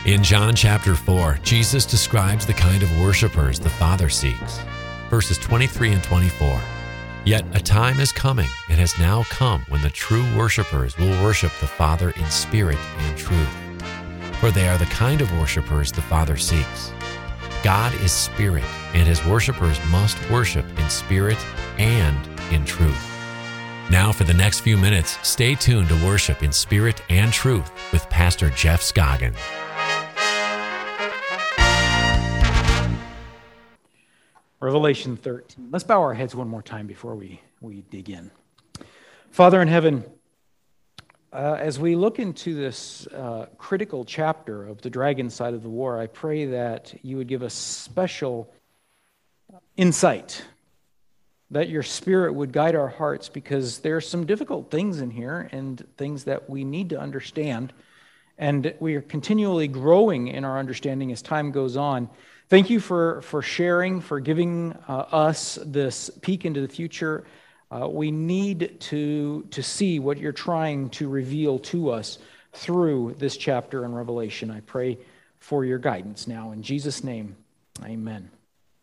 In John chapter 4, Jesus describes the kind of worshipers the Father seeks. Verses 23 and 24. Yet a time is coming, and has now come, when the true worshipers will worship the Father in spirit and truth. For they are the kind of worshipers the Father seeks. God is spirit, and his worshipers must worship in spirit and in truth. Now for the next few minutes, stay tuned to Worship in Spirit and Truth with Pastor Jeff Scoggin. Revelation 13. Let's bow our heads one more time before we dig in. Father in heaven, as we look into this critical chapter of the dragon side of the war, I pray that you would give us special insight, that your Spirit would guide our hearts, because there are some difficult things in here and things that we need to understand, and we are continually growing in our understanding as time goes on. Thank you for sharing, for giving us this peek into the future. We need to see what you're trying to reveal to us through this chapter in Revelation. I pray for your guidance now. In Jesus' name, amen.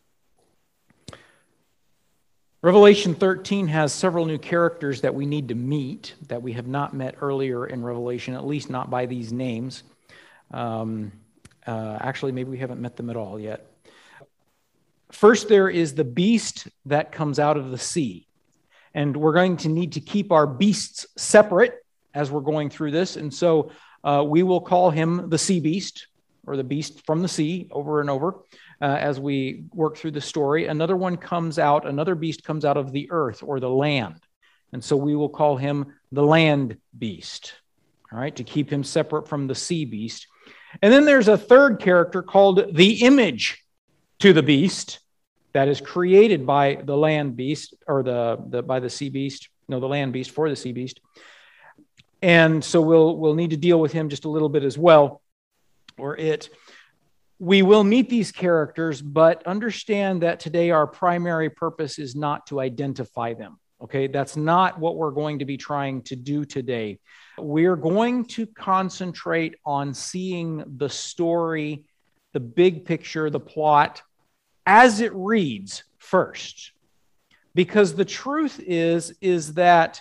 Revelation 13 has several new characters that we need to meet that we have not met earlier in Revelation, at least not by these names. Actually, maybe we haven't met them at all yet. First, there is the beast that comes out of the sea. And we're going to need to keep our beasts separate as we're going through this. And so we will call him the sea beast, or the beast from the sea, over and over as we work through the story. Another beast comes out of the earth, or the land. And so we will call him the land beast, all right, to keep him separate from the sea beast. And then there's a third character called the image to the beast that is created by the land beast, or by the sea beast. No, the land beast for the sea beast. And so we'll need to deal with him just a little bit as well, or it. We will meet these characters, but understand that today our primary purpose is not to identify them. Okay, that's not what we're going to be trying to do today. We're going to concentrate on seeing the story, the big picture, the plot, as it reads first. Because the truth is that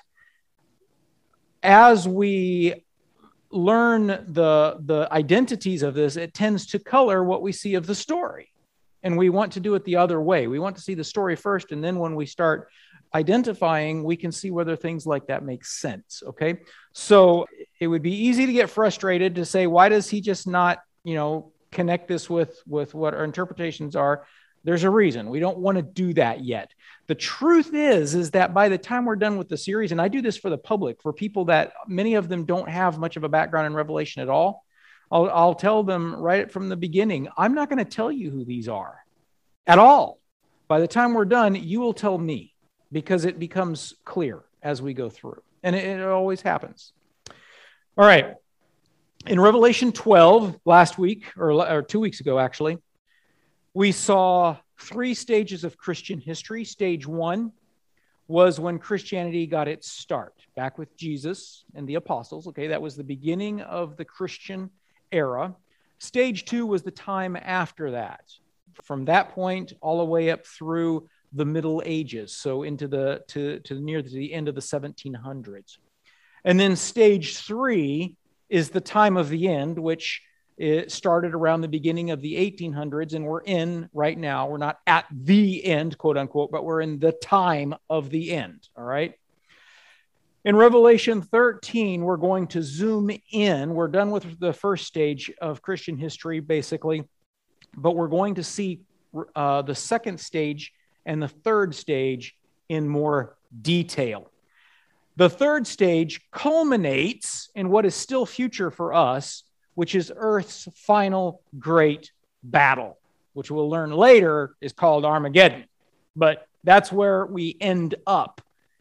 as we learn the identities of this, it tends to color what we see of the story. And we want to do it the other way. We want to see the story first, and then when we start identifying, we can see whether things like that make sense, okay? So it would be easy to get frustrated to say, why does he just not, connect this with what our interpretations are? There's a reason. We don't want to do that yet. The truth is that by the time we're done with the series, and I do this for the public, for people that many of them don't have much of a background in Revelation at all, I'll tell them right from the beginning, I'm not going to tell you who these are at all. By the time we're done, you will tell me, because it becomes clear as we go through. And it always happens. All right. In Revelation 12, last week, or 2 weeks ago, actually, we saw 3 stages of Christian history. Stage 1 was when Christianity got its start, back with Jesus and the apostles. Okay, that was the beginning of the Christian era. Stage 2 was the time after that. From that point all the way up through the Middle Ages, so into near the end of the 1700s. And then stage 3 is the time of the end, which it started around the beginning of the 1800s, and we're in right now. We're not at the end, quote unquote, but we're in the time of the end, all right? In Revelation 13, we're going to zoom in. We're done with the first stage of Christian history, basically, but we're going to see the second stage and the third stage in more detail. The third stage culminates in what is still future for us, which is Earth's final great battle, which we'll learn later is called Armageddon. But that's where we end up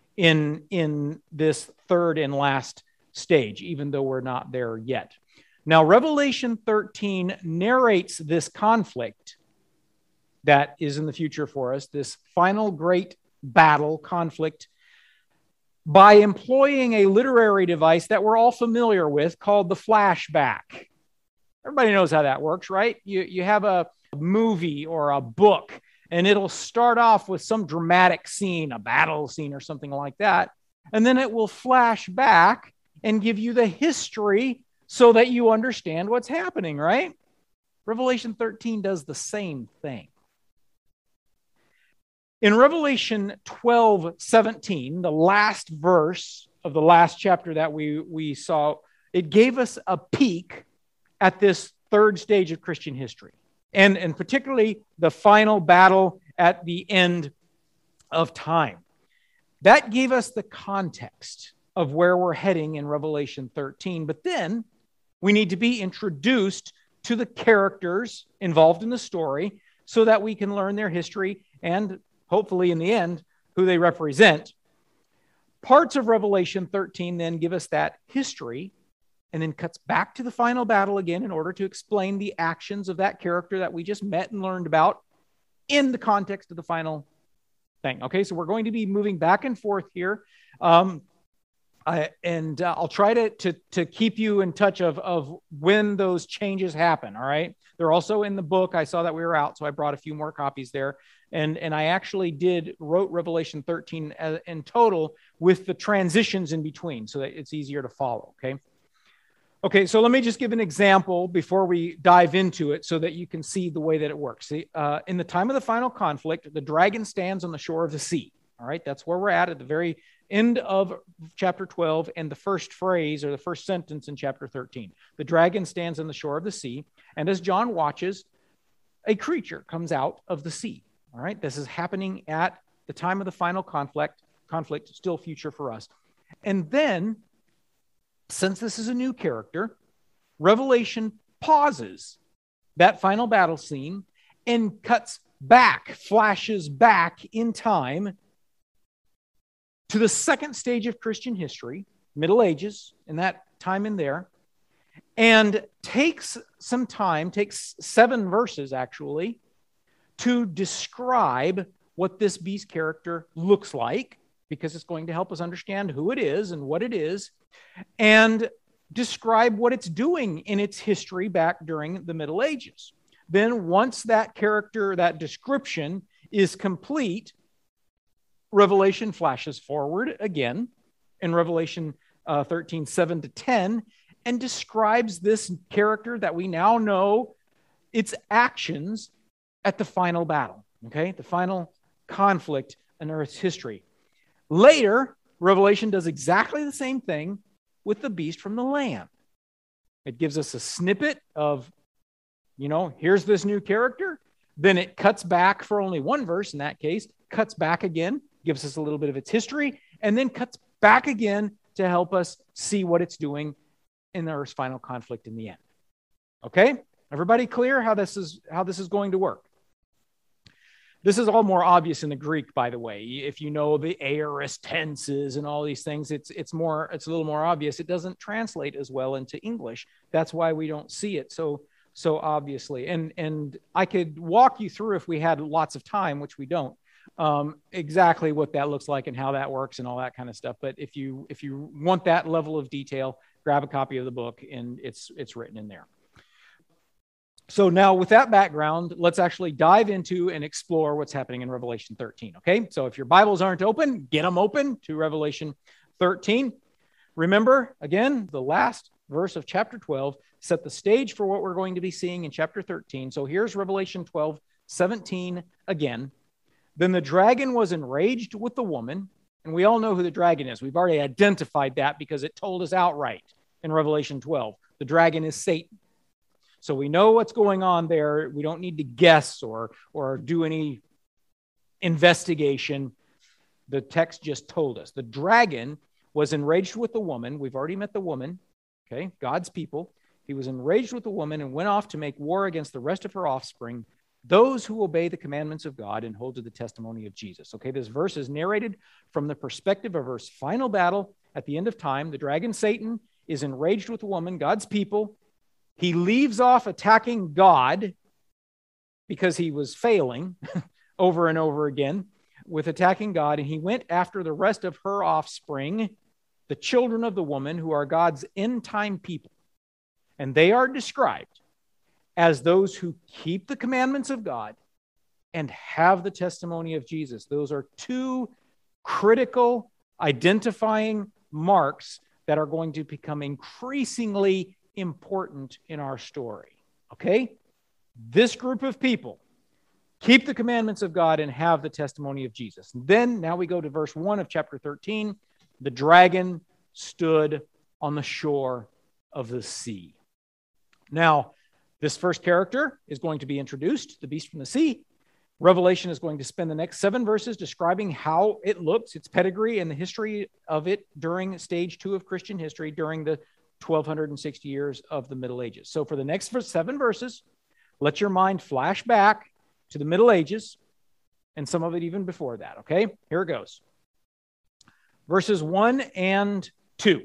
in this third and last stage, even though we're not there yet. Now, Revelation 13 narrates this conflict that is in the future for us, this final great battle conflict, by employing a literary device that we're all familiar with called the flashback. Everybody knows how that works, right? You have a movie or a book, and it'll start off with some dramatic scene, a battle scene or something like that. And then it will flash back and give you the history so that you understand what's happening, right? Revelation 13 does the same thing. In Revelation 12:17, the last verse of the last chapter that we saw, it gave us a peek at this third stage of Christian history, and particularly the final battle at the end of time. That gave us the context of where we're heading in Revelation 13, but then we need to be introduced to the characters involved in the story so that we can learn their history and hopefully in the end who they represent. Parts of Revelation 13 then give us that history and then cuts back to the final battle again in order to explain the actions of that character that we just met and learned about in the context of the final thing. Okay, so we're going to be moving back and forth here. I'll try to keep you in touch of when those changes happen, all right? They're also in the book. I saw that we were out, so I brought a few more copies there. And I actually wrote Revelation 13 in total with the transitions in between so that it's easier to follow, okay? Okay, so let me just give an example before we dive into it so that you can see the way that it works. See, in the time of the final conflict, the dragon stands on the shore of the sea, all right? That's where we're at the very end of chapter 12 and the first phrase or the first sentence in chapter 13. The dragon stands on the shore of the sea, and as John watches, a creature comes out of the sea. All right, this is happening at the time of the final conflict, still future for us. And then, since this is a new character, Revelation pauses that final battle scene and cuts back, flashes back in time to the second stage of Christian history, Middle Ages, in that time in there, and takes some time, takes 7 verses actually, to describe what this beast character looks like, because it's going to help us understand who it is and what it is, and describe what it's doing in its history back during the Middle Ages. Then once that character, that description is complete, Revelation flashes forward again in Revelation 13, 7 to 10, and describes this character that we now know its actions at the final battle, okay? The final conflict in Earth's history. Later, Revelation does exactly the same thing with the beast from the land. It gives us a snippet of, here's this new character. Then it cuts back for only one verse in that case, cuts back again, gives us a little bit of its history, and then cuts back again to help us see what it's doing in the Earth's final conflict in the end. Okay? Everybody clear how this is going to work? This is all more obvious in the Greek, by the way. If you know the aorist tenses and all these things, it's a little more obvious. It doesn't translate as well into English. That's why we don't see it so obviously. And I could walk you through, if we had lots of time, which we don't, exactly what that looks like and how that works and all that kind of stuff. But if you want that level of detail, grab a copy of the book, and it's written in there. So now with that background, let's actually dive into and explore what's happening in Revelation 13, okay? So if your Bibles aren't open, get them open to Revelation 13. Remember, again, the last verse of chapter 12 set the stage for what we're going to be seeing in chapter 13. So here's Revelation 12:17 again. Then the dragon was enraged with the woman, and we all know who the dragon is. We've already identified that because it told us outright in Revelation 12. The dragon is Satan. So we know what's going on there. We don't need to guess or do any investigation. The text just told us. The dragon was enraged with the woman. We've already met the woman, okay, God's people. He was enraged with the woman and went off to make war against the rest of her offspring, those who obey the commandments of God and hold to the testimony of Jesus. Okay, this verse is narrated from the perspective of Earth's final battle at the end of time. The dragon, Satan, is enraged with the woman, God's people. He leaves off attacking God because he was failing over and over again with attacking God, and he went after the rest of her offspring, the children of the woman, who are God's end-time people. And they are described as those who keep the commandments of God and have the testimony of Jesus. Those are two critical identifying marks that are going to become increasingly important in our story. Okay? This group of people keep the commandments of God and have the testimony of Jesus. Then, now we go to verse 1 of chapter 13. The dragon stood on the shore of the sea. Now, this first character is going to be introduced, the beast from the sea. Revelation is going to spend the next 7 verses describing how it looks, its pedigree, and the history of it during stage 2 of Christian history during the 1260 years of the Middle Ages. So for the next 7 verses, let your mind flash back to the Middle Ages and some of it even before that, okay? Here it goes. Verses 1 and 2.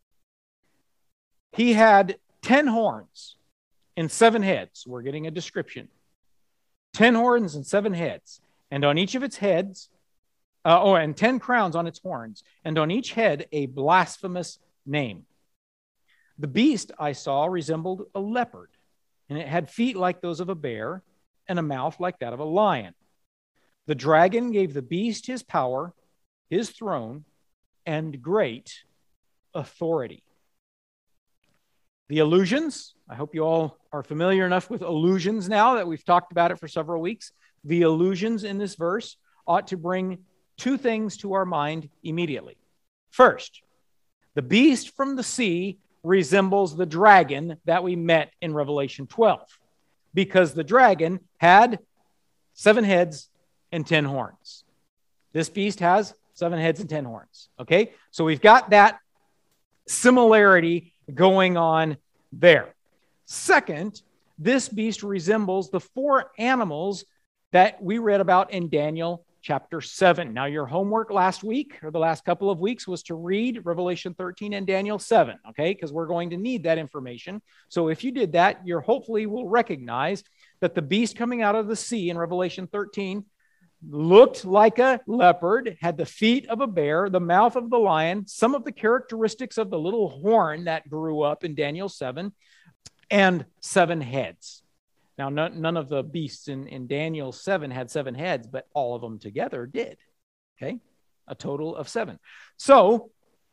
He had 10 horns and 7 heads. We're getting a description. 10 horns and 7 heads, and on each of its heads, and 10 crowns on its horns, and on each head a blasphemous name. The beast I saw resembled a leopard, and it had feet like those of a bear, and a mouth like that of a lion. The dragon gave the beast his power, his throne, and great authority. The illusions, I hope you all are familiar enough with illusions now that we've talked about it for several weeks. The illusions in this verse ought to bring 2 things to our mind immediately. First, the beast from the sea resembles the dragon that we met in Revelation 12, because the dragon had 7 heads and 10 horns. This beast has 7 heads and 10 horns. Okay, so we've got that similarity going on there. Second, this beast resembles the 4 animals that we read about in Daniel chapter 7. Now, your homework last week, or the last couple of weeks, was to read Revelation 13 and Daniel 7, okay? Because we're going to need that information. So if you did that, you hopefully will recognize that the beast coming out of the sea in Revelation 13 looked like a leopard, had the feet of a bear, the mouth of the lion, some of the characteristics of the little horn that grew up in Daniel 7, and 7 heads. Now, none of the beasts in Daniel 7 had 7 heads, but all of them together did. Okay? A total of 7. So,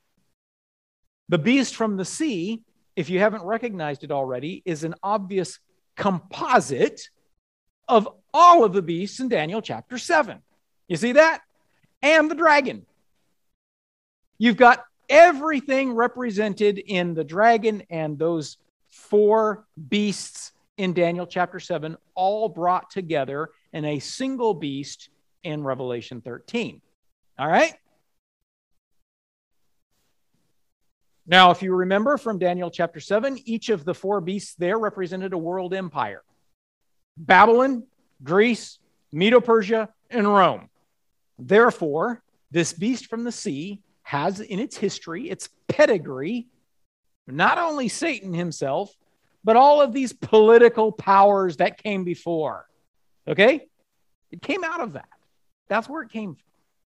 the beast from the sea, if you haven't recognized it already, is an obvious composite of all of the beasts in Daniel chapter 7. You see that? And the dragon. You've got everything represented in the dragon and those 4 beasts in Daniel chapter 7, all brought together in a single beast in Revelation 13. All right? Now, if you remember from Daniel chapter 7, each of the 4 beasts there represented a world empire. Babylon, Greece, Medo-Persia, and Rome. Therefore, this beast from the sea has in its history, its pedigree, not only Satan himself, but all of these political powers that came before. Okay? It came out of that. That's where it came from.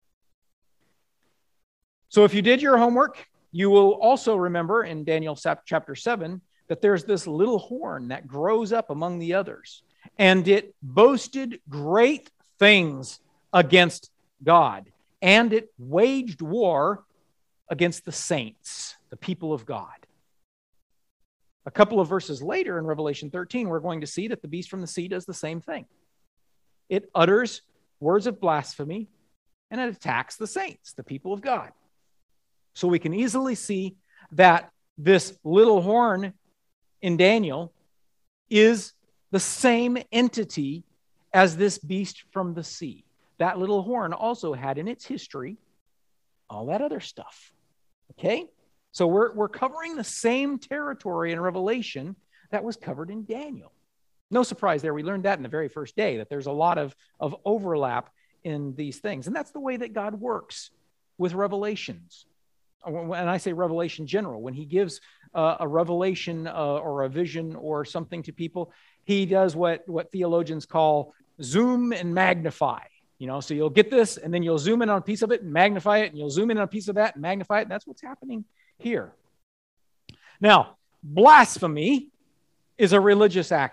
So if you did your homework, you will also remember in Daniel chapter 7 that there's this little horn that grows up among the others. And it boasted great things against God. And it waged war against the saints, the people of God. A couple of verses later in Revelation 13, we're going to see that the beast from the sea does the same thing. It utters words of blasphemy and it attacks the saints, the people of God. So we can easily see that this little horn in Daniel is the same entity as this beast from the sea. That little horn also had in its history all that other stuff. Okay? So we're covering the same territory in Revelation that was covered in Daniel. No surprise there. We learned that in the very first day, that there's a lot of overlap in these things. And that's the way that God works with revelations. When I say revelation general, when he gives a revelation or a vision or something to people, he does what theologians call zoom and magnify. You know, so you'll get this, and then you'll zoom in on a piece of it and magnify it, and you'll zoom in on a piece of that and magnify it. And that's what's happening here. Now, blasphemy is a religious action.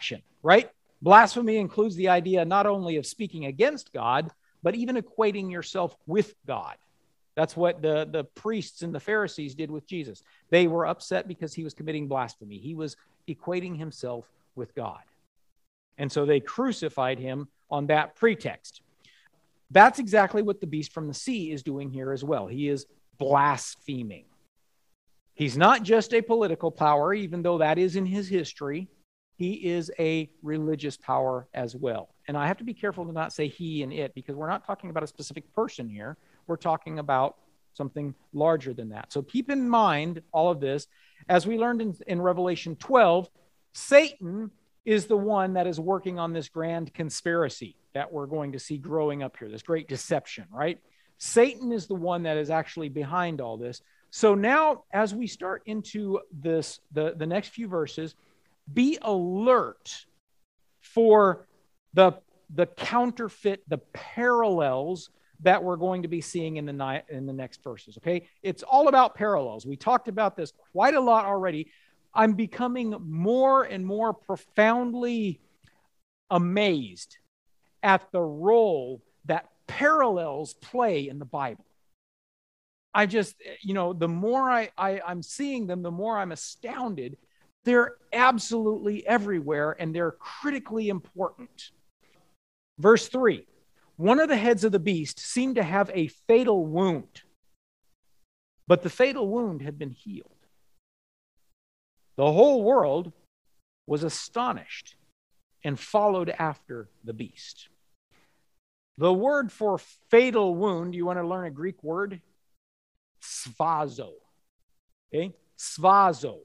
right? Blasphemy includes the idea not only of speaking against God, but even equating yourself with God. That's what the priests and the Pharisees did with Jesus. They were upset because he was committing blasphemy. He was equating himself with God. And so they crucified him on that pretext. That's exactly what the beast from the sea is doing here as well. He is blaspheming. He's not just a political power, even though that is in his history. He is a religious power as well. And I have to be careful to not say he and it, because we're not talking about a specific person here. We're talking about something larger than that. So keep in mind all of this. As we learned in Revelation 12, Satan is the one that is working on this grand conspiracy that we're going to see growing up here, this great deception, right? Satan is the one that is actually behind all this. So now, as we start into this, the next few verses, be alert for the counterfeit, the parallels that we're going to be seeing in the next verses, okay? It's all about parallels. We talked about this quite a lot already. I'm becoming more and more profoundly amazed at the role that parallels play in the Bible. I just, the more I'm seeing them, the more I'm astounded. They're absolutely everywhere, and they're critically important. Verse 3, one of the heads of the beast seemed to have a fatal wound, but the fatal wound had been healed. The whole world was astonished and followed after the beast. The word for fatal wound, you want to learn a Greek word? Svazo. Okay? Svazo.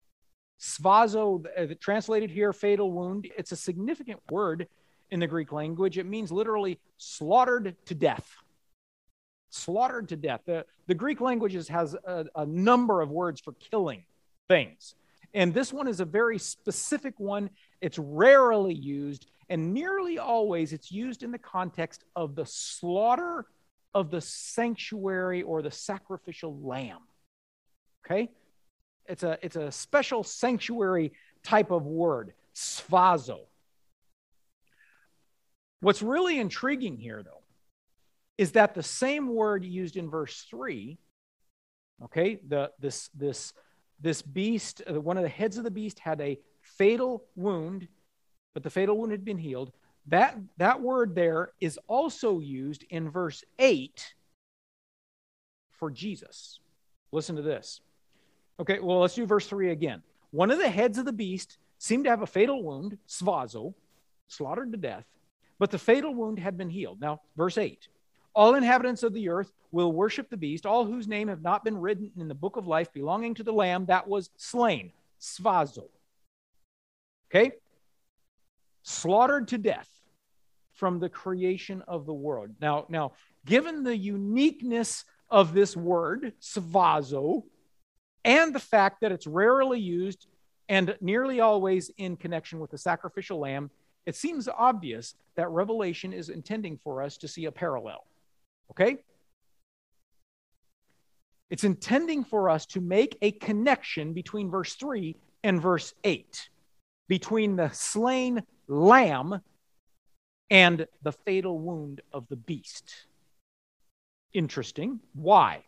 Svazo, translated here, fatal wound. It's a significant word in the Greek language. It means literally slaughtered to death. Slaughtered to death. The Greek languages has a number of words for killing things. And this one is a very specific one. It's rarely used, and nearly always it's used in the context of the slaughter of the sanctuary or the sacrificial lamb. Okay? It's a special sanctuary type of word, svazo. What's really intriguing here, though, is that the same word used in verse 3, okay, this beast, one of the heads of the beast had a fatal wound, but the fatal wound had been healed. That word there is also used in verse 8 for Jesus. Listen to this. Okay, well, let's do verse 3 again. One of the heads of the beast seemed to have a fatal wound, svazo, slaughtered to death, but the fatal wound had been healed. Now, verse 8. All inhabitants of the earth will worship the beast, all whose name have not been written in the book of life belonging to the Lamb that was slain. Svazo. Okay? Slaughtered to death from the creation of the world. Now, given the uniqueness of this word, svazo, and the fact that it's rarely used and nearly always in connection with the sacrificial lamb, it seems obvious that Revelation is intending for us to see a parallel. Okay? It's intending for us to make a connection between verse 3 and verse 8, between the slain lamb and the fatal wound of the beast. Interesting. Why?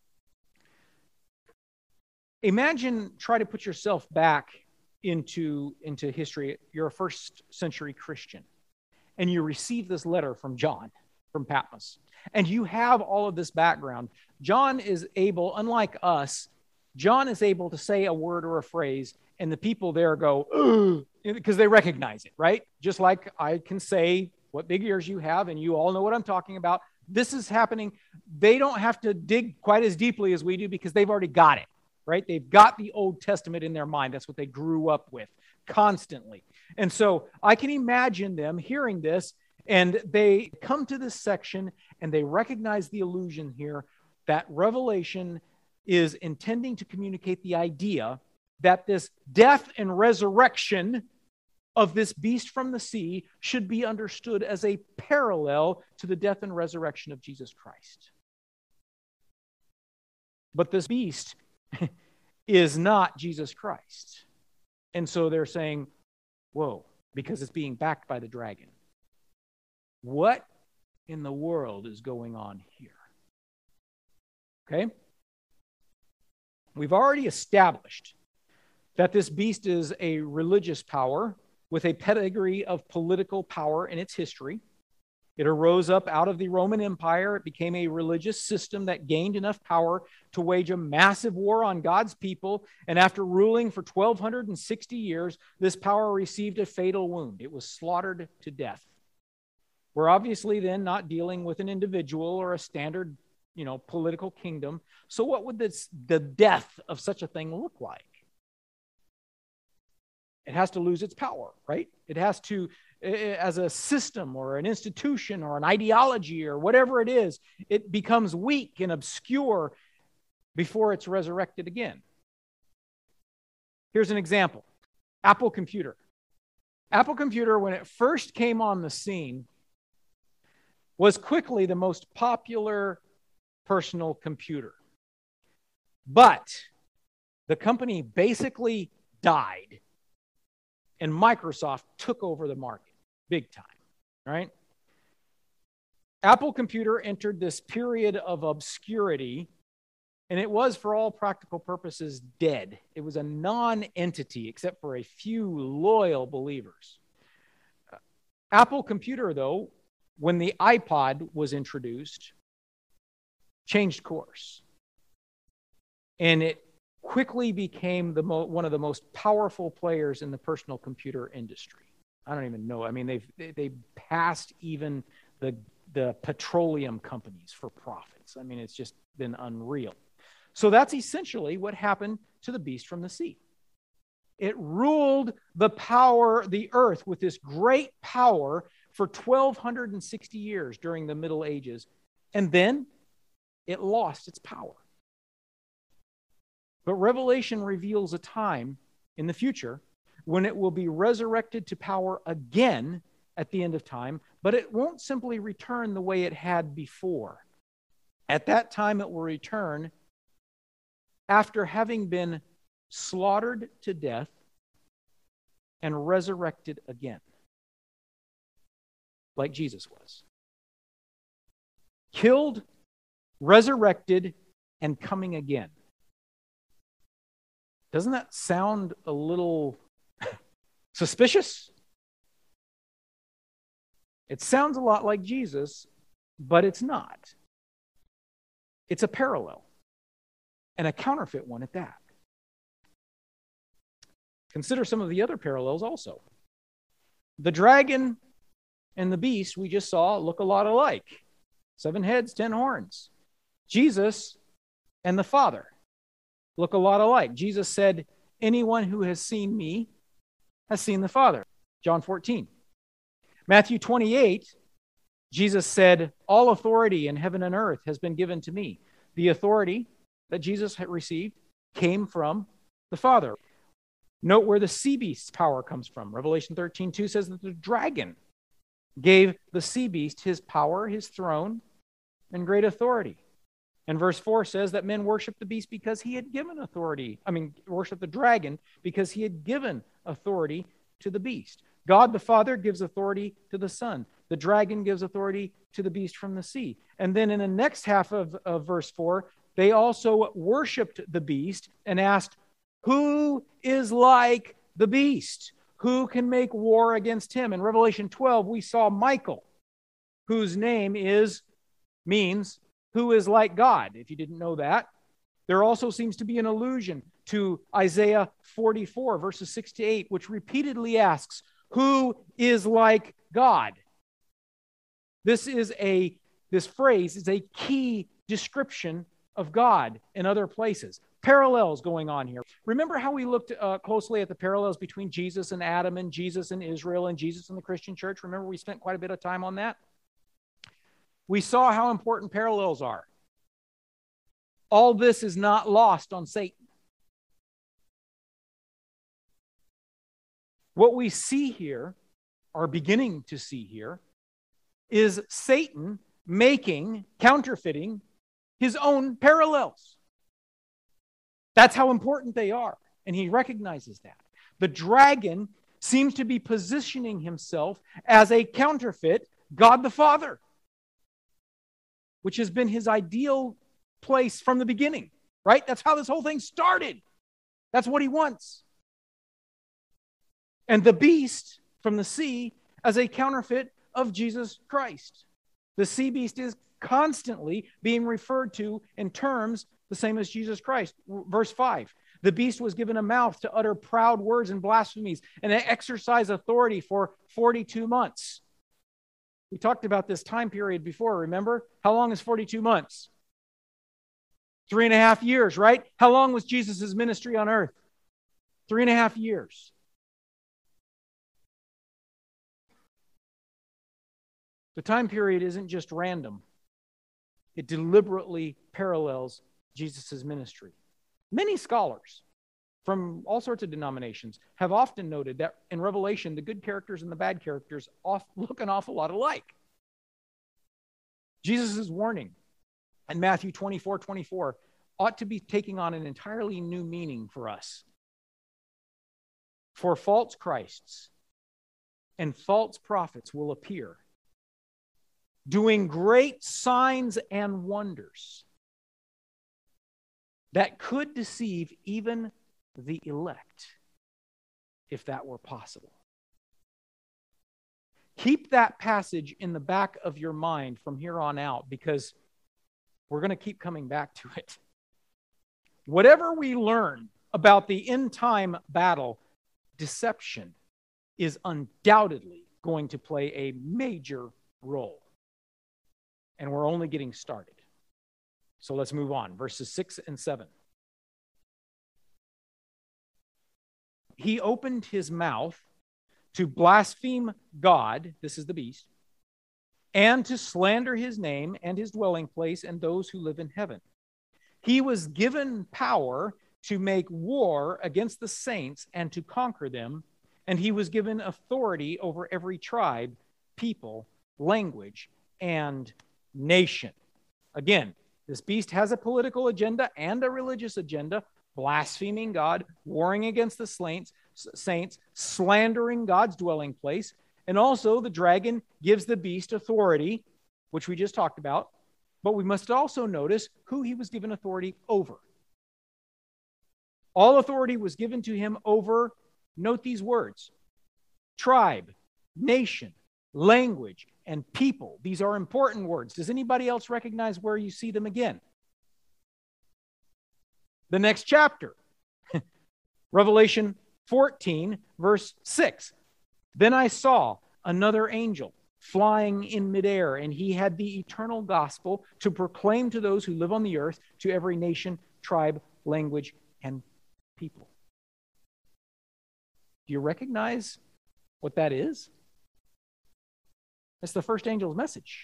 Imagine, try to put yourself back into history. You're a first century Christian, and you receive this letter from John, from Patmos. And you have all of this background. John is able, unlike us, John is able to say a word or a phrase, and the people there go, ugh, because they recognize it, right? Just like I can say what big ears you have, and you all know what I'm talking about. This is happening. They don't have to dig quite as deeply as we do because they've already got it, right? They've got the Old Testament in their mind. That's what they grew up with constantly. And so I can imagine them hearing this, and they come to this section and they recognize the allusion here that Revelation is intending to communicate the idea that this death and resurrection of this beast from the sea should be understood as a parallel to the death and resurrection of Jesus Christ. But this beast is not Jesus Christ. And so they're saying, whoa, because it's being backed by the dragon. What in the world is going on here? Okay? We've already established that this beast is a religious power with a pedigree of political power in its history. It arose up out of the Roman Empire. It became a religious system that gained enough power to wage a massive war on God's people. And after ruling for 1,260 years, this power received a fatal wound. It was slaughtered to death. We're obviously then not dealing with an individual or a standard, political kingdom. So what would the death of such a thing look like? It has to lose its power, right? It has to, as a system or an institution or an ideology or whatever it is, it becomes weak and obscure before it's resurrected again. Here's an example. Apple Computer. Apple Computer, when it first came on the scene, was quickly the most popular personal computer. But the company basically died, and Microsoft took over the market big time, right? Apple Computer entered this period of obscurity, and it was, for all practical purposes, dead. It was a non-entity except for a few loyal believers. Apple Computer, though, when the iPod was introduced, changed course. And it quickly became one of the most powerful players in the personal computer industry. I don't even know. I mean, they passed even the petroleum companies for profits. I mean, it's just been unreal. So that's essentially what happened to the beast from the sea. It ruled the earth with this great power for 1,260 years during the Middle Ages, and then it lost its power. But Revelation reveals a time in the future when it will be resurrected to power again at the end of time, but it won't simply return the way it had before. At that time, it will return after having been slaughtered to death and resurrected again, like Jesus was. Killed, resurrected, and coming again. Doesn't that sound a little suspicious? It sounds a lot like Jesus, but it's not. It's a parallel, and a counterfeit one at that. Consider some of the other parallels also. The dragon and the beast we just saw look a lot alike. 7 heads, 10 horns. Jesus and the Father look a lot alike. Jesus said, "Anyone who has seen me has seen the Father." John 14. Matthew 28, Jesus said, "All authority in heaven and earth has been given to me." The authority that Jesus had received came from the Father. Note where the sea beast's power comes from. Revelation 13:2 says that the dragon gave the sea beast his power, his throne, and great authority. And verse 4 says that men worship the beast because he had given authority. Worship the dragon because he had given authority to the beast. God the Father gives authority to the Son. The dragon gives authority to the beast from the sea. And then in the next half of verse 4, they also worshiped the beast and asked, "Who is like the beast? Who can make war against him?" In Revelation 12, we saw Michael, whose name means "who is like God," if you didn't know that. There also seems to be an allusion to Isaiah 44, verses 6 to 8, which repeatedly asks, "Who is like God?" This phrase is a key description of God in other places. Parallels going on here. Remember how we looked closely at the parallels between Jesus and Adam and Jesus and Israel and Jesus and the Christian church? Remember we spent quite a bit of time on that? We saw how important parallels are. All this is not lost on Satan. What we see here, are beginning to see here, is Satan counterfeiting his own parallels. That's how important they are, and he recognizes that. The dragon seems to be positioning himself as a counterfeit God the Father, which has been his ideal place from the beginning, right? That's how this whole thing started. That's what he wants. And the beast from the sea as a counterfeit of Jesus Christ. The sea beast is constantly being referred to in terms the same as Jesus Christ. Verse 5, the beast was given a mouth to utter proud words and blasphemies and to exercise authority for 42 months. We talked about this time period before, remember? How long is 42 months? 3.5 years, right? How long was Jesus' ministry on earth? 3.5 years. The time period isn't just random. It deliberately parallels Jesus' ministry. Many scholars from all sorts of denominations have often noted that in Revelation, the good characters and the bad characters look an awful lot alike. Jesus' warning in Matthew 24:24 ought to be taking on an entirely new meaning for us. For false Christs and false prophets will appear, doing great signs and wonders that could deceive even the elect, if that were possible. Keep that passage in the back of your mind from here on out, because we're going to keep coming back to it. Whatever we learn about the end time battle, deception is undoubtedly going to play a major role. And we're only getting started. So let's move on. Verses 6 and 7. He opened his mouth to blaspheme God, this is the beast, and to slander his name and his dwelling place and those who live in heaven. He was given power to make war against the saints and to conquer them, and he was given authority over every tribe, people, language, and nation. Again, this beast has a political agenda and a religious agenda, blaspheming God, warring against the saints, slandering God's dwelling place. And also the dragon gives the beast authority, which we just talked about. But we must also notice who he was given authority over. All authority was given to him over, note these words, tribe, nation, language, and people. These are important words. Does anybody else recognize where you see them again? The next chapter, Revelation 14, verse 6. Then I saw another angel flying in midair, and he had the eternal gospel to proclaim to those who live on the earth, to every nation, tribe, language, and people. Do you recognize what that is? It's the first angel's message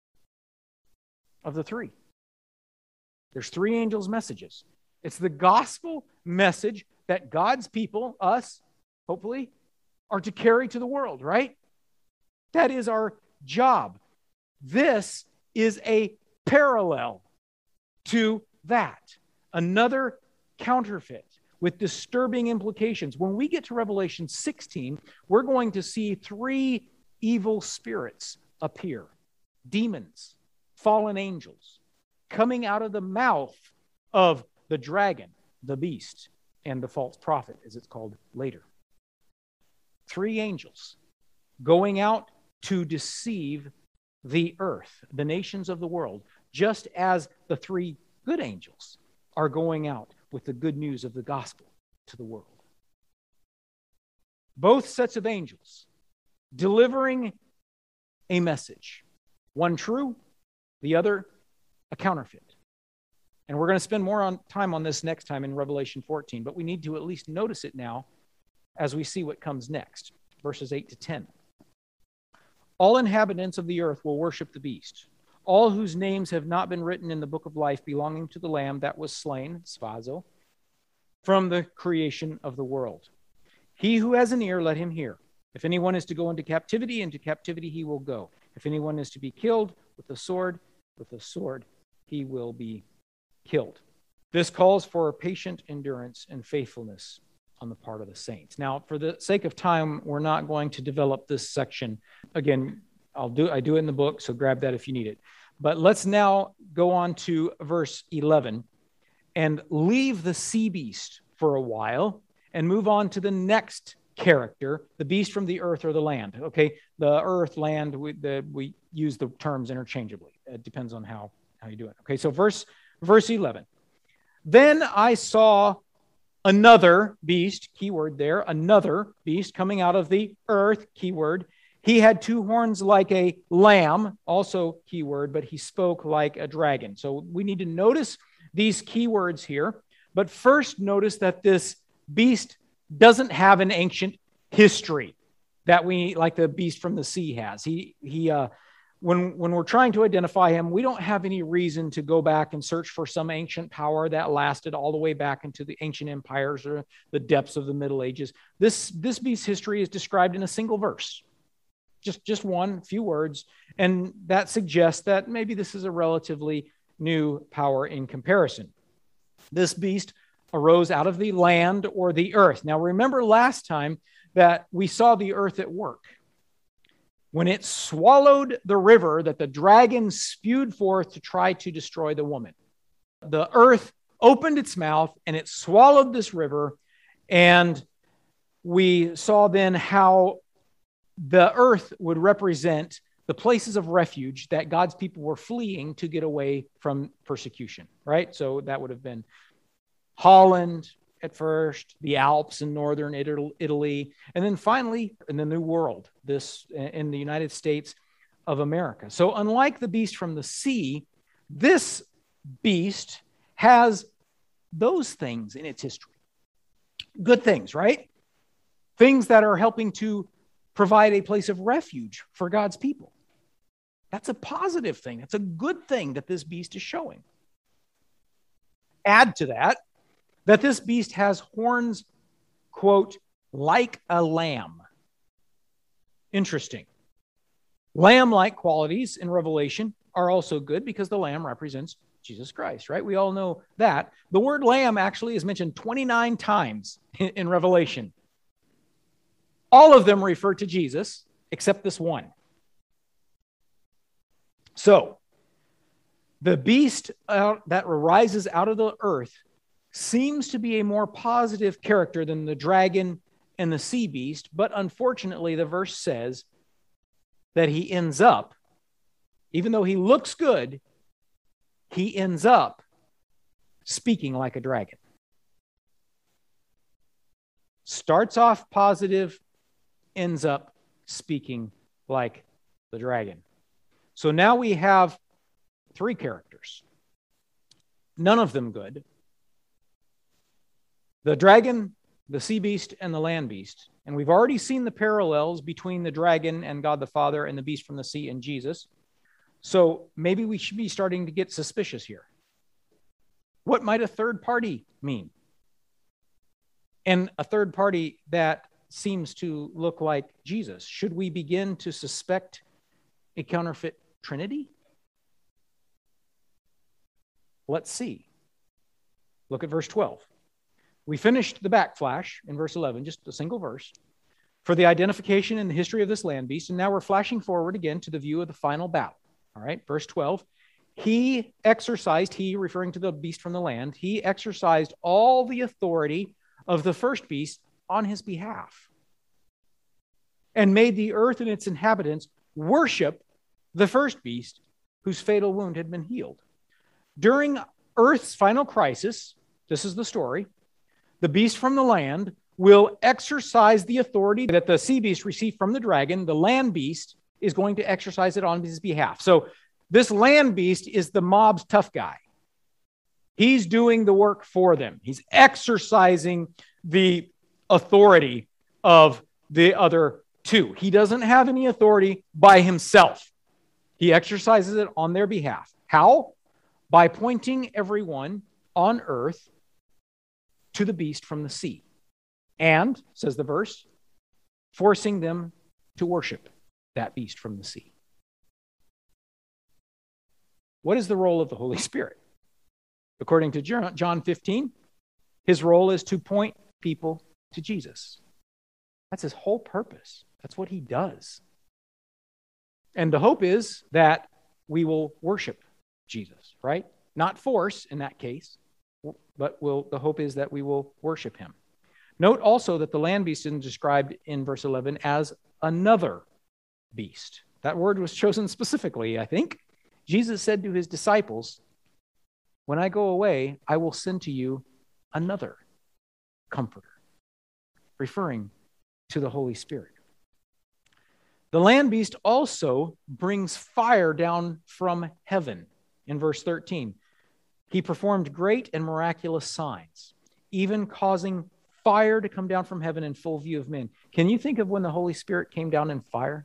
of the three. There's three angels' messages. It's the gospel message that God's people, us, hopefully, are to carry to the world, right? That is our job. This is a parallel to that. Another counterfeit with disturbing implications. When we get to Revelation 16, we're going to see three evil spirits appear. Demons, fallen angels, coming out of the mouth of the dragon, the beast, and the false prophet, as it's called later. Three angels going out to deceive the earth, the nations of the world, just as the three good angels are going out with the good news of the gospel to the world. Both sets of angels delivering a message, one true, the other a counterfeit. And we're going to spend more time on this next time in Revelation 14, but we need to at least notice it now as we see what comes next, verses 8 to 10. All inhabitants of the earth will worship the beast, all whose names have not been written in the book of life belonging to the Lamb that was slain, Sphazo, from the creation of the world. He who has an ear, let him hear. If anyone is to go into captivity he will go. If anyone is to be killed with the sword he will be killed. This calls for patient endurance and faithfulness on the part of the saints. Now, for the sake of time, we're not going to develop this section. Again, I do it in the book, so grab that if you need it. But let's now go on to verse 11 and leave the sea beast for a while and move on to the next character, the beast from the earth or the land. Okay, the earth, land, we use the terms interchangeably. It depends on how you do it. Okay, so verse 11. Then I saw another beast, keyword there, another beast coming out of the earth, keyword. He had two horns like a lamb, also keyword, but he spoke like a dragon. So we need to notice these keywords here. But first, notice that this beast doesn't have an ancient history that we, like the beast from the sea has. When we're trying to identify him, we don't have any reason to go back and search for some ancient power that lasted all the way back into the ancient empires or the depths of the Middle Ages. This beast's history is described in a single verse. Just one, few words, and that suggests that maybe this is a relatively new power in comparison. This beast arose out of the land or the earth. Now, remember last time that we saw the earth at work. When it swallowed the river that the dragon spewed forth to try to destroy the woman. The earth opened its mouth and it swallowed this river, and we saw then how the earth would represent the places of refuge that God's people were fleeing to get away from persecution, right? So that would have been Holland at first, the Alps in northern Italy, and then finally in the New World, this in the United States of America. So unlike the beast from the sea, this beast has those things in its history. Good things, right? Things that are helping to provide a place of refuge for God's people. That's a positive thing. That's a good thing that this beast is showing. Add to that this beast has horns, quote, like a lamb. Interesting. Lamb-like qualities in Revelation are also good because the lamb represents Jesus Christ, right? We all know that. The word lamb actually is mentioned 29 times in Revelation. All of them refer to Jesus, except this one. So, the beast that arises out of the earth seems to be a more positive character than the dragon and the sea beast, but unfortunately, the verse says that he ends up, even though he looks good, he ends up speaking like a dragon. Starts off positive, ends up speaking like the dragon. So now we have three characters, none of them good. The dragon, the sea beast, and the land beast. And we've already seen the parallels between the dragon and God the Father and the beast from the sea and Jesus. So maybe we should be starting to get suspicious here. What might a third party mean? And a third party that seems to look like Jesus. Should we begin to suspect a counterfeit Trinity? Let's see. Look at verse 12. We finished the backflash in verse 11, just a single verse, for the identification and the history of this land beast. And now we're flashing forward again to the view of the final battle. All right, verse 12. He referring to the beast from the land, he exercised all the authority of the first beast on his behalf and made the earth and its inhabitants worship the first beast whose fatal wound had been healed. During earth's final crisis, this is the story, the beast from the land will exercise the authority that the sea beast received from the dragon. The land beast is going to exercise it on his behalf. So this land beast is the mob's tough guy. He's doing the work for them. He's exercising the authority of the other two. He doesn't have any authority by himself. He exercises it on their behalf. How? By pointing everyone on earth to the beast from the sea. And, says the verse, forcing them to worship that beast from the sea. What is the role of the Holy Spirit? According to John 15, his role is to point people to Jesus. That's his whole purpose. That's what he does. And the hope is that we will worship Jesus, right? Not force in that case, but the hope is that we will worship him. Note also that the land beast is described in verse 11 as another beast. That word was chosen specifically, I think. Jesus said to his disciples, when I go away, I will send to you another comforter, referring to the Holy Spirit. The land beast also brings fire down from heaven. In verse 13, he performed great and miraculous signs, even causing fire to come down from heaven in full view of men. Can you think of when the Holy Spirit came down in fire?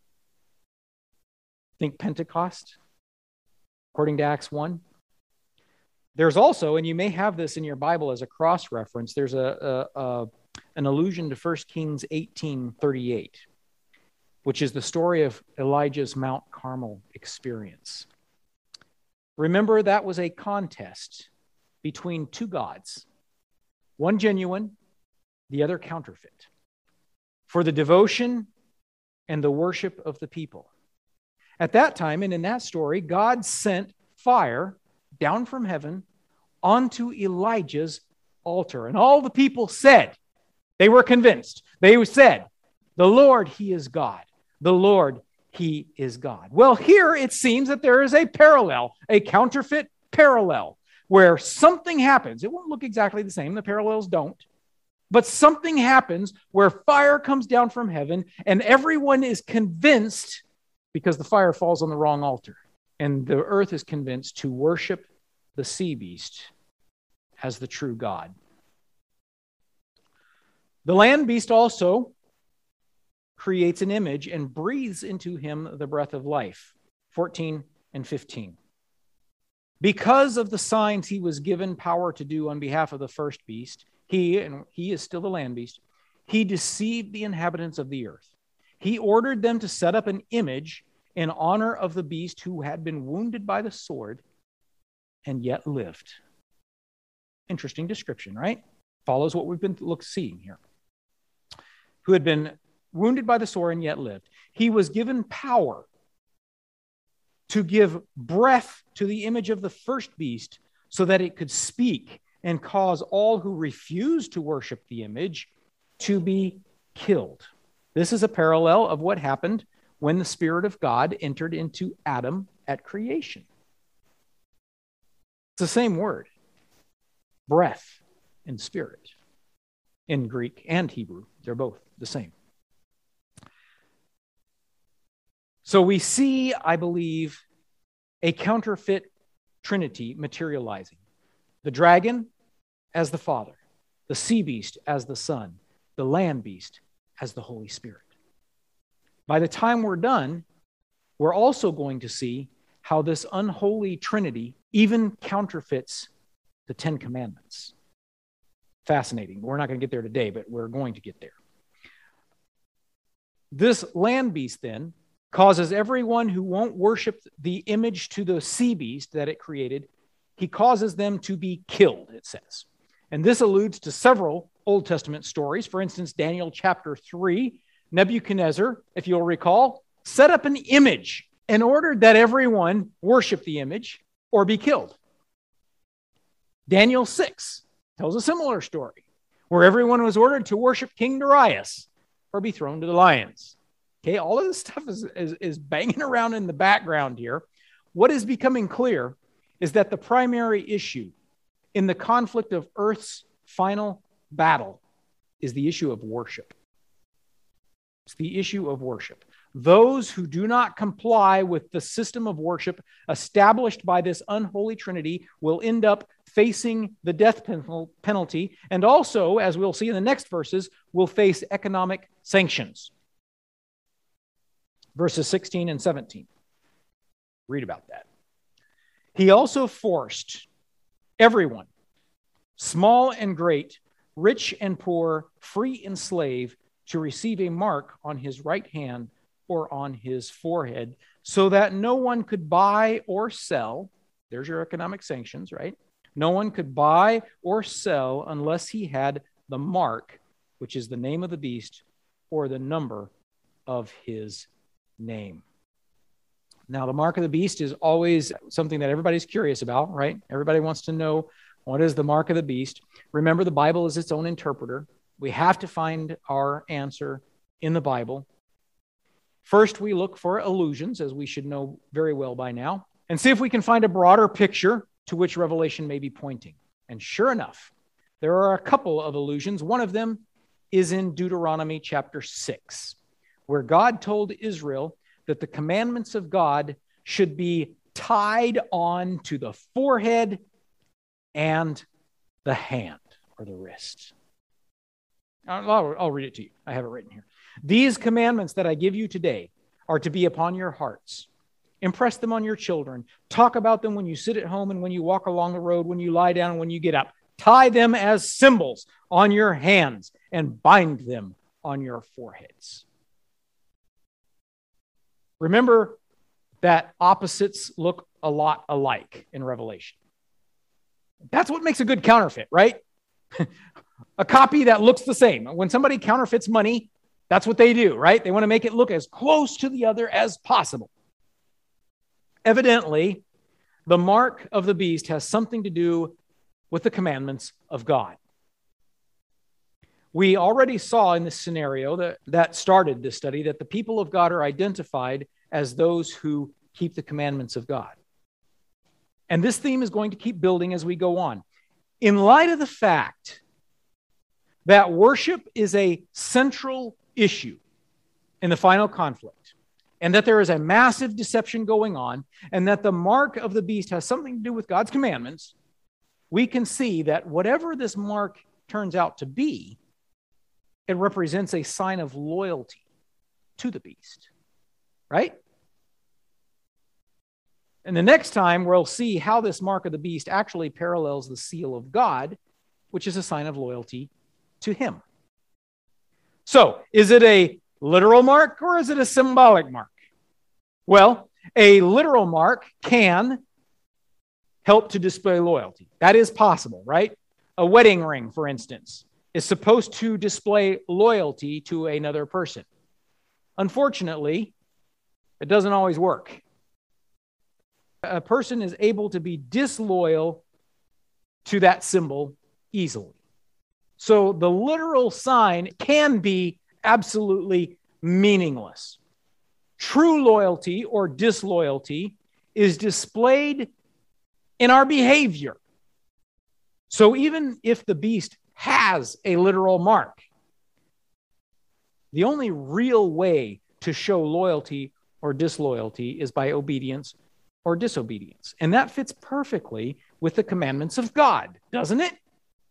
Think Pentecost, according to Acts 1. There's also, and you may have this in your Bible as a cross-reference, there's an allusion to 1 Kings 18:38. Which is the story of Elijah's Mount Carmel experience. Remember, that was a contest between two gods, one genuine, the other counterfeit, for the devotion and the worship of the people. At that time, and in that story, God sent fire down from heaven onto Elijah's altar. And all the people said, they were convinced, they said, the Lord, he is God. The Lord, he is God. Well, here it seems that there is a parallel, a counterfeit parallel, where something happens. It won't look exactly the same. The parallels don't. But something happens where fire comes down from heaven and everyone is convinced, because the fire falls on the wrong altar, and the earth is convinced to worship the sea beast as the true God. The land beast also creates an image and breathes into him the breath of life. 14 and 15. Because of the signs he was given power to do on behalf of the first beast, he is still the land beast, he deceived the inhabitants of the earth. He ordered them to set up an image in honor of the beast who had been wounded by the sword and yet lived. Interesting description, right? Follows what we've been seeing here. Who had been wounded by the sword and yet lived. He was given power to give breath to the image of the first beast so that it could speak and cause all who refuse to worship the image to be killed. This is a parallel of what happened when the Spirit of God entered into Adam at creation. It's the same word, breath and spirit, in Greek and Hebrew. They're both the same. So we see, I believe, a counterfeit trinity materializing. The dragon as the Father, the sea beast as the Son, the land beast as the Holy Spirit. By the time we're done, we're also going to see how this unholy trinity even counterfeits the Ten Commandments. Fascinating. We're not going to get there today, but we're going to get there. This land beast then causes everyone who won't worship the image to the sea beast that it created, he causes them to be killed, it says. And this alludes to several Old Testament stories. For instance, Daniel chapter 3, Nebuchadnezzar, if you'll recall, set up an image and ordered that everyone worship the image or be killed. Daniel 6 tells a similar story where everyone was ordered to worship King Darius or be thrown to the lions. Okay, all of this stuff is banging around in the background here. What is becoming clear is that the primary issue in the conflict of Earth's final battle is the issue of worship. It's the issue of worship. Those who do not comply with the system of worship established by this unholy trinity will end up facing the death penalty, and also, as we'll see in the next verses, will face economic sanctions. Verses 16 and 17. Read about that. He also forced everyone, small and great, rich and poor, free and slave, to receive a mark on his right hand or on his forehead, so that no one could buy or sell. There's your economic sanctions, right? No one could buy or sell unless he had the mark which is the name of the beast or the number of his name. Now, the mark of the beast is always something that everybody's curious about, right? Everybody wants to know, what is the mark of the beast? Remember, the Bible is its own interpreter. We have to find our answer in the Bible. First, we look for allusions, as we should know very well by now, and see if we can find a broader picture to which Revelation may be pointing. And sure enough, there are a couple of allusions. One of them is in Deuteronomy chapter 6, where God told Israel that the commandments of God should be tied on to the forehead and the hand or the wrist. I'll read it to you. I have it written here. These commandments that I give you today are to be upon your hearts. Impress them on your children. Talk about them when you sit at home and when you walk along the road, when you lie down and when you get up. Tie them as symbols on your hands and bind them on your foreheads. Remember that opposites look a lot alike in Revelation. That's what makes a good counterfeit, right? A copy that looks the same. When somebody counterfeits money, that's what they do, right? They want to make it look as close to the other as possible. Evidently, the mark of the beast has something to do with the commandments of God. We already saw in this scenario that started this study that the people of God are identified as those who keep the commandments of God. And this theme is going to keep building as we go on. In light of the fact that worship is a central issue in the final conflict, and that there is a massive deception going on, and that the mark of the beast has something to do with God's commandments, we can see that whatever this mark turns out to be, it represents a sign of loyalty to the beast, right? And the next time we'll see how this mark of the beast actually parallels the seal of God, which is a sign of loyalty to him. So, is it a literal mark or is it a symbolic mark? Well, a literal mark can help to display loyalty. That is possible, right? A wedding ring, for instance, is supposed to display loyalty to another person. Unfortunately, it doesn't always work. A person is able to be disloyal to that symbol easily. So the literal sign can be absolutely meaningless. True loyalty or disloyalty is displayed in our behavior. So even if the beast has a literal mark, the only real way to show loyalty or disloyalty is by obedience or disobedience. And that fits perfectly with the commandments of God, doesn't it?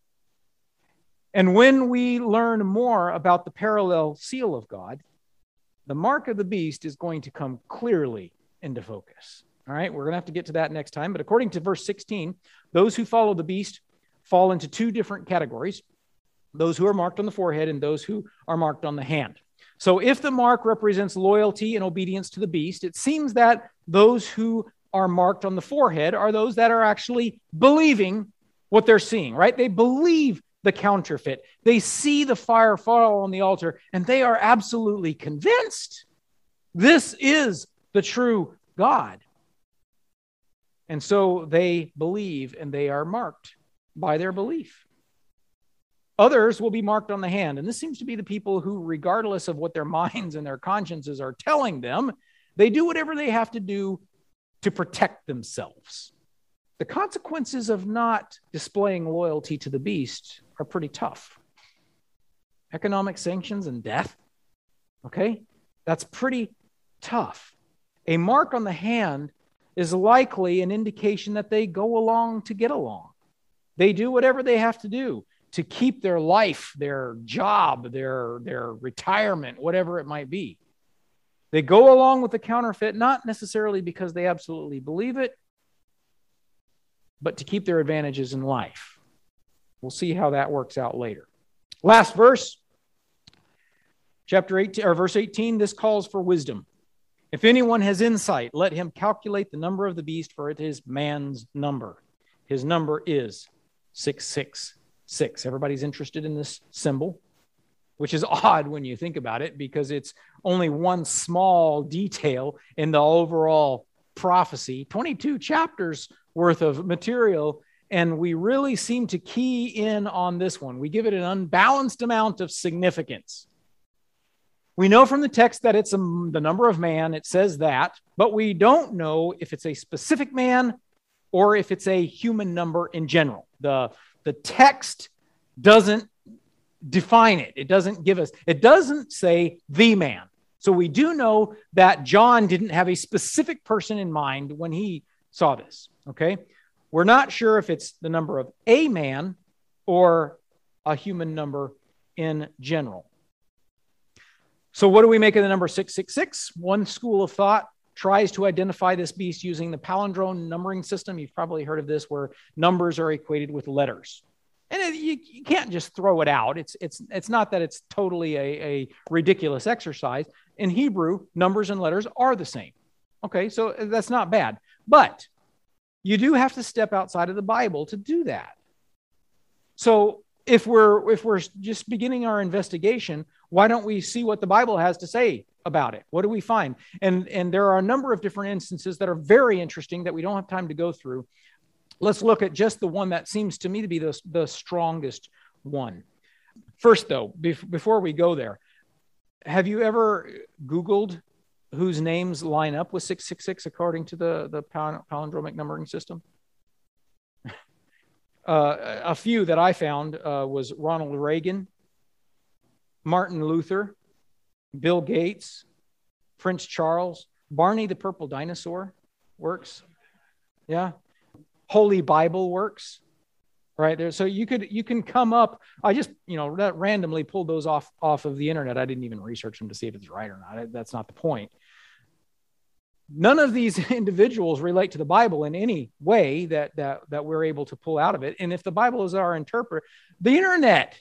And when we learn more about the parallel seal of God, the mark of the beast is going to come clearly into focus. All right, we're going to have to get to that next time. But according to verse 16, those who follow the beast fall into two different categories: those who are marked on the forehead and those who are marked on the hand. So if the mark represents loyalty and obedience to the beast, it seems that those who are marked on the forehead are those that are actually believing what they're seeing, right? They believe the counterfeit. They see the fire fall on the altar, and they are absolutely convinced this is the true God. And so they believe, and they are marked by their belief. Others will be marked on the hand, and this seems to be the people who, regardless of what their minds and their consciences are telling them, they do whatever they have to do to protect themselves. The consequences of not displaying loyalty to the beast are pretty tough. Economic sanctions and death, okay? That's pretty tough. A mark on the hand is likely an indication that they go along to get along. They do whatever they have to do to keep their life, their job, their retirement, whatever it might be. They go along with the counterfeit, not necessarily because they absolutely believe it, but to keep their advantages in life. We'll see how that works out later. Last verse, chapter 18, or verse 18, this calls for wisdom. If anyone has insight, let him calculate the number of the beast, for it is man's number. His number is 666. Everybody's interested in this symbol. which is odd when you think about it, because it's only one small detail in the overall prophecy, 22 chapters worth of material, and we really seem to key in on this one. We give it an unbalanced amount of significance. We know from the text that it's the number of man, it says that, but we don't know if it's a specific man or if it's a human number in general. The text doesn't define it. It doesn't give us, it doesn't say the man. So we do know that John didn't have a specific person in mind when he saw this, okay? We're not sure if it's the number of a man or a human number in general. So what do we make of the number 666? One school of thought tries to identify this beast using the palindrome numbering system. You've probably heard of this, where numbers are equated with letters. And you can't just throw it out. It's not that it's totally a ridiculous exercise. In Hebrew, numbers and letters are the same. Okay, so that's not bad. But you do have to step outside of the Bible to do that. So if we're just beginning our investigation, why don't we see what the Bible has to say about it? What do we find? And there are a number of different instances that are very interesting that we don't have time to go through. Let's look at just the one that seems to me to be the strongest one. First, though, before we go there, have you ever Googled whose names line up with 666 according to the palindromic numbering system? A few that I found was Ronald Reagan, Martin Luther, Bill Gates, Prince Charles, Barney the Purple Dinosaur works. Yeah. Holy Bible works right there. So you can come up. I just, randomly pulled those off of the internet. I didn't even research them to see if it's right or not. That's not the point. None of these individuals relate to the Bible in any way that we're able to pull out of it. And if the Bible is our interpreter, the internet,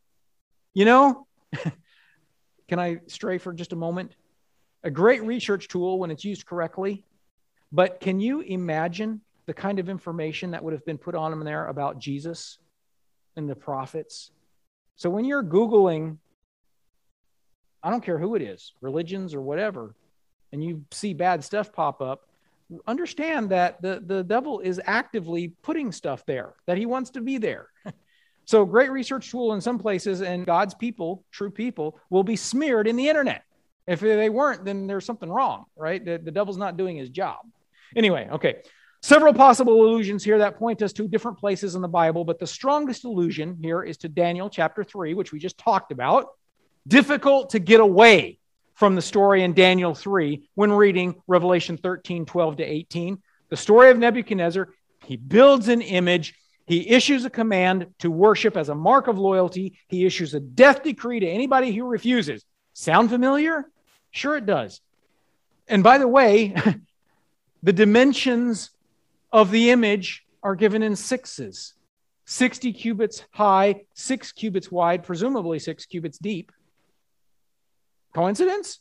can I stray for just a moment? A great research tool when it's used correctly. But can you imagine the kind of information that would have been put on them there about Jesus and the prophets? So when you're Googling, I don't care who it is, religions or whatever, and you see bad stuff pop up, understand that the devil is actively putting stuff there, that he wants to be there. So great research tool in some places, and God's people, true people, will be smeared in the internet. If they weren't, then there's something wrong, right? The devil's not doing his job. Anyway, okay. Several possible allusions here that point us to different places in the Bible, but the strongest allusion here is to Daniel chapter 3, which we just talked about. Difficult to get away from the story in Daniel 3 when reading Revelation 13, 12 to 18. The story of Nebuchadnezzar, he builds an image. He issues a command to worship as a mark of loyalty. He issues a death decree to anybody who refuses. Sound familiar? Sure it does. And by the way, the dimensions of the image are given in sixes. 60 cubits high, 6 cubits wide, presumably 6 cubits deep. Coincidence?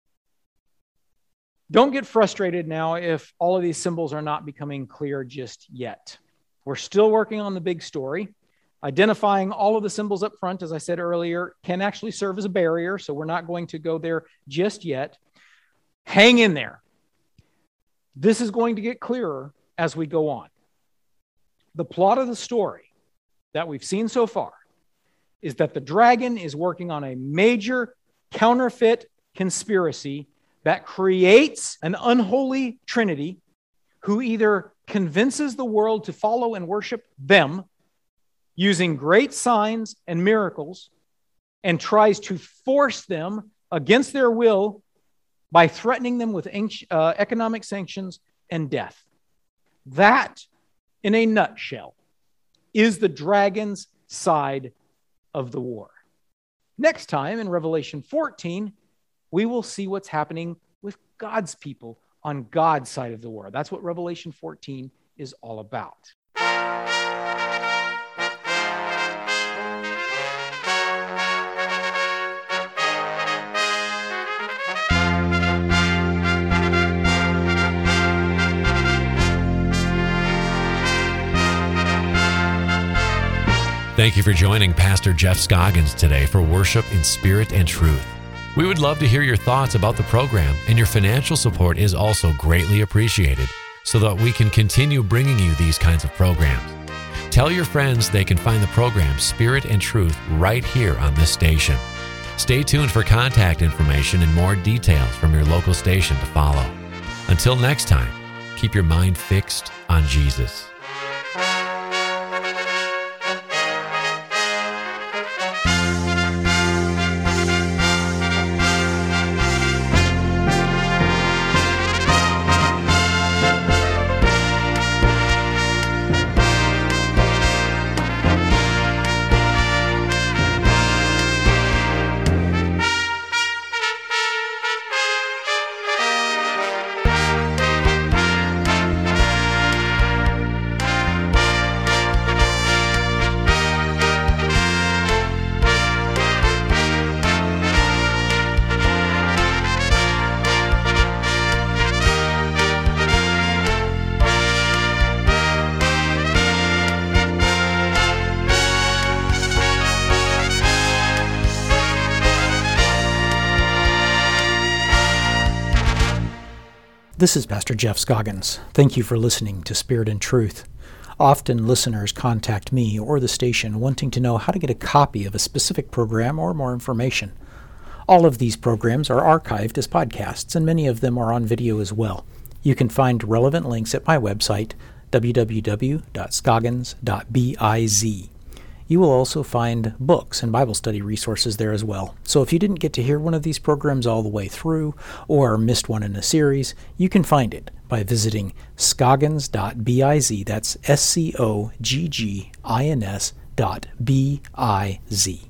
Don't get frustrated now if all of these symbols are not becoming clear just yet. We're still working on the big story. Identifying all of the symbols up front, as I said earlier, can actually serve as a barrier, so we're not going to go there just yet. Hang in there. This is going to get clearer as we go on. The plot of the story that we've seen so far is that the dragon is working on a major counterfeit conspiracy that creates an unholy trinity who either convinces the world to follow and worship them using great signs and miracles and tries to force them against their will by threatening them with economic sanctions and death. That, in a nutshell, is the dragon's side of the war. Next time in Revelation 14, we will see what's happening with God's people on God's side of the war. That's what Revelation 14 is all about. Thank you for joining Pastor Jeff Scoggins today for Worship in Spirit and Truth. We would love to hear your thoughts about the program, and your financial support is also greatly appreciated so that we can continue bringing you these kinds of programs. Tell your friends they can find the program Spirit and Truth right here on this station. Stay tuned for contact information and more details from your local station to follow. Until next time, keep your mind fixed on Jesus. This is Pastor Jeff Scoggins. Thank you for listening to Spirit and Truth. Often listeners contact me or the station wanting to know how to get a copy of a specific program or more information. All of these programs are archived as podcasts, and many of them are on video as well. You can find relevant links at my website, www.scoggins.biz. You will also find books and Bible study resources there as well. So if you didn't get to hear one of these programs all the way through or missed one in a series, you can find it by visiting scoggins.biz. That's SCOGGINS.biz.